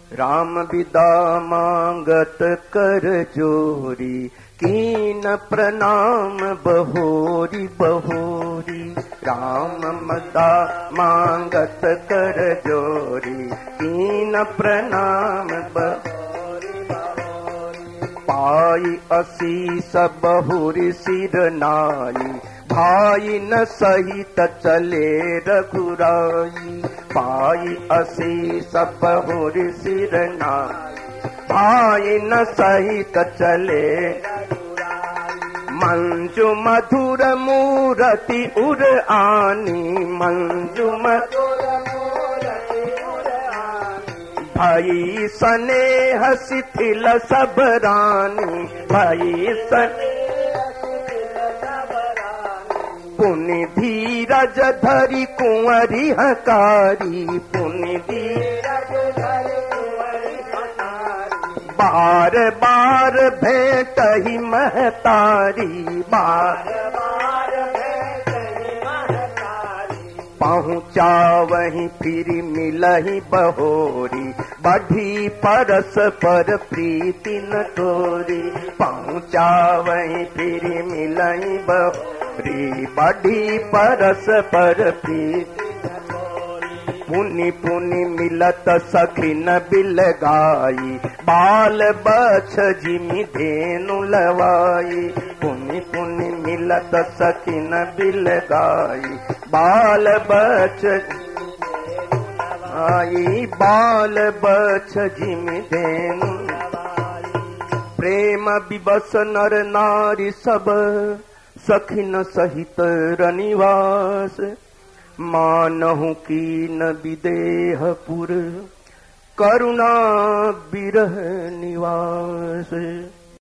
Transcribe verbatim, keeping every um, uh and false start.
राम विदा मांगत कर जोरी, कीन प्रणाम बहोरी बहोरी। राम मदा मांगत कर जोरी, कीन प्रणाम बहोरी बहोरी। पाई असीस बहुरी सिर नाई, भाई न सहित चले रघुराई। पाई असीस बहुरी सिर नाई, भाई न सहित चले। मंजु मधुर मूरति उर आनी, मंजु मधुर मूरति उर आनी। भाई स्नेह शिथिल सब रानी, भाई स्नेह शिथिल सब रानी। पुनि धीरज धरि कुंवरी हकारी, पुनि धीरज धरि कुंवरी हकारी। बार बार भेंट ही महतारी, बार बार भेंट ही महतारी। पहुँचा वहीं फिर मिलही बहोरी, बढ़ी परस पर प्रीति न तोरी। पहुँचा वहीं फिर मिलही बहोरी, बढ़ी परस पर प्रीति। पुनि पुनि मिलत सखिन बिल गाई, बाल बछ जिमि धेनु लवाई। पुनि पुनि मिलत सखिन बिल गाई, बाल बछ आई। बाल बछ जिमि धेनु लवाई। प्रेम विवश नर नारी सब, सखिन सहित रनिवास। मानहु कीन विदेहपुर, करुणा बिरह निवास।